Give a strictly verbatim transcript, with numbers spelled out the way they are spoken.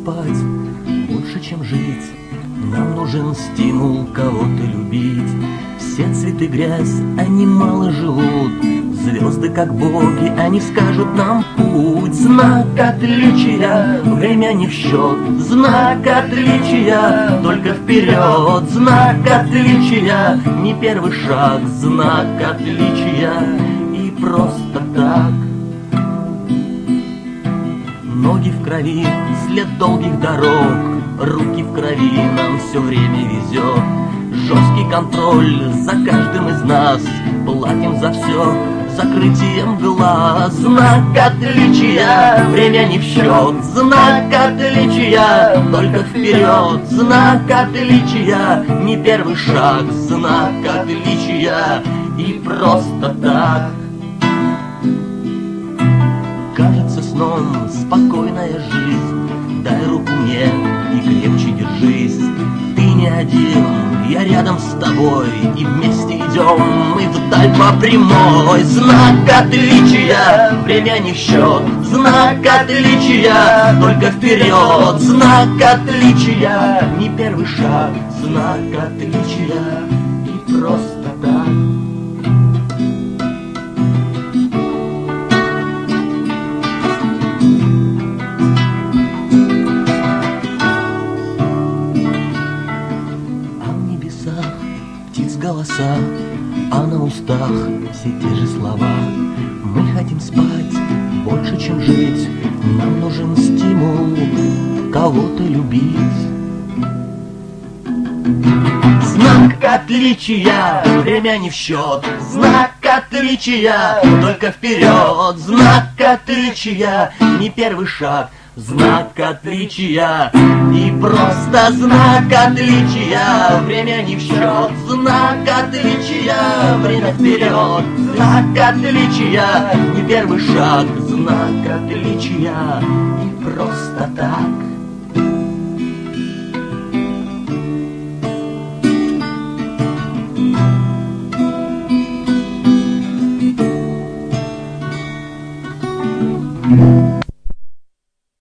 спать больше, чем жить. Нам нужен стимул кого-то любить. Все цветы грязь, они мало живут. Звезды как боги, они скажут нам путь. Знак отличия, время не в счет. Знак отличия, только вперед. Знак отличия, не первый шаг. Знак отличия, и просто так. Ноги в крови, след долгих дорог. Руки в крови, нам все время везет. Жесткий контроль за каждым из нас. Платим за все закрытием глаз. Знак отличия, время не в счет. Знак отличия, только вперед. Знак отличия, не первый шаг. Знак отличия, и просто так. Кажется сном спокойная жизнь. Дай руку мне и крепче держись. Ты не один, я рядом с тобой, и вместе идем мы вдаль по прямой. Знак отличия, время не в счет. Знак отличия, только вперед. Знак отличия, не первый шаг. Знак отличия, и просто так. Птиц голоса, а на устах все те же слова. Мы хотим спать больше, чем жить. Нам нужен стимул кого-то любить. Знак отличия, время не в счет. Знак отличия, только вперед. Знак отличия, не первый шаг. Знак отличия, и просто знак отличия. Время не в счет. Знак отличия, время вперед. Знак отличия, не первый шаг. Знак отличия, и просто так.